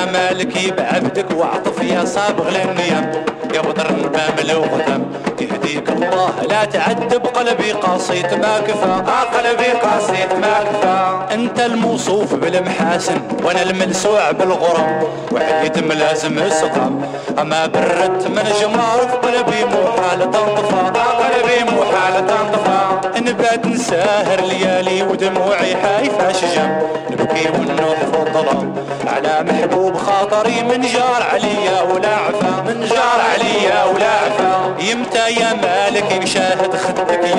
مالك بعبدك واعطف يا صابغ للنيام يا بدر بامل وختم يهديك الله لا تعذب قلبي قصيت ما كفى قلبي قصيت ما كفى انت الموصوف بالمحاسن وانا الملسوع بالغرم وحيد ملازم السقم اما بردت من جمار في قلبي مو حالة تنطفى قلبي مو حالة تنطفى نبات نساهر ليالي ودموعي حايفة شجم نبكي ونوح في الظلام على محبوب خاطري من جار عليا ولا عفا من جار عليا ولا عفا يمتى يا مالك يشاهد خدك